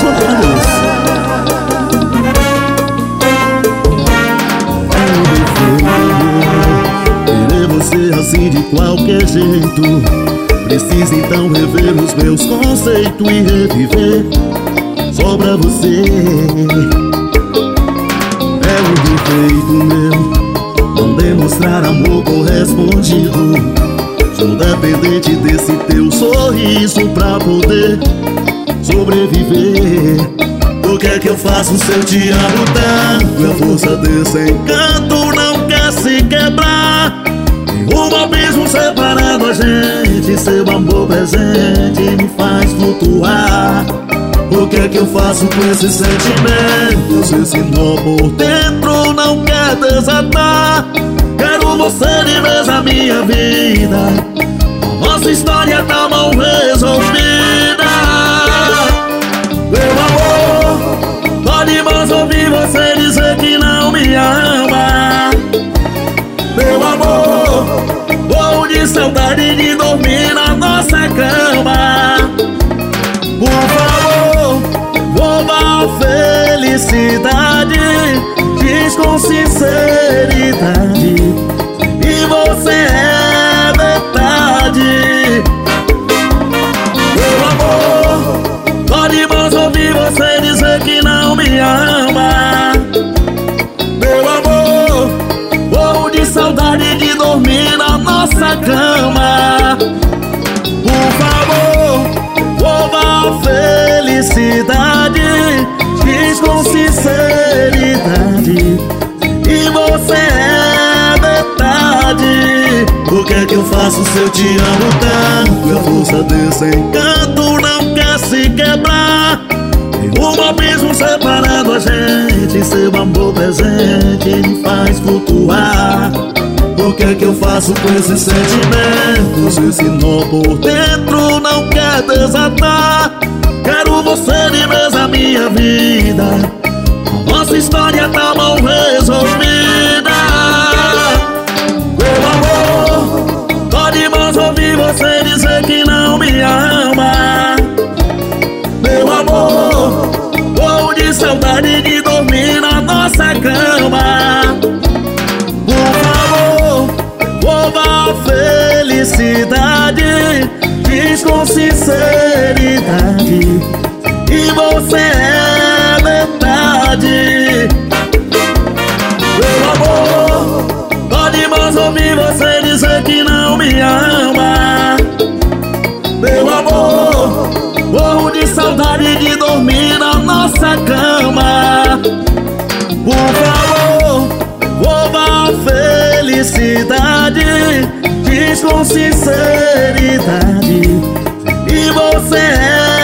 bancadas. Querer você assim de qualquer jeito. Preciso então rever os meus conceitos e reviver só pra você. É um defeito meu não demonstrar amor correspondido. Sou dependente desse teu sorriso pra poder sobreviver. O que é que eu faço se eu te amo tanto? A força desse encanto não quer se quebrar. Tem um abismo separando a gente. Seu amor presente me faz flutuar. O que é que eu faço com esse sentimento? Se esse nó por dentro não quer desatar. Quero você de vez na minha vida. Nossa história tá mal resolvida. Meu amor, pode mais ouvir você dizer que não me ama. Meu amor, vou de saudade de dormir na nossa cama. Por favor, volva a felicidade. Diz com sinceridade e você é verdade. Meu amor, pode mais ouvir você dizer que não me ama. Meu amor, morro de saudade de dormir na nossa cama. Por favor, volva a felicidade. Diz com sinceridade e você é verdade. O que é que eu faço se eu te amo tanto? A força desse encanto não quer se quebrar. Tem um abismo separando a gente. Seu amor presente me faz flutuar. O que é que eu faço com esse sentimento? Se esse nó por dentro não quer desatar. Quero você de vez na minha vida. A nossa história tá mal resolvida. Meu amor, pode mais ouvir você dizer que não me ama. Meu amor, vou de saudade de dormir na nossa cama. Por favor, volva a felicidade. Diz com sinceridade e você é verdade. Meu amor, pode mais ouvir você dizer que não me ama. Meu amor, morro de saudade de dormir na nossa cama. Por favor, volva a felicidade. Diz com sinceridade e você é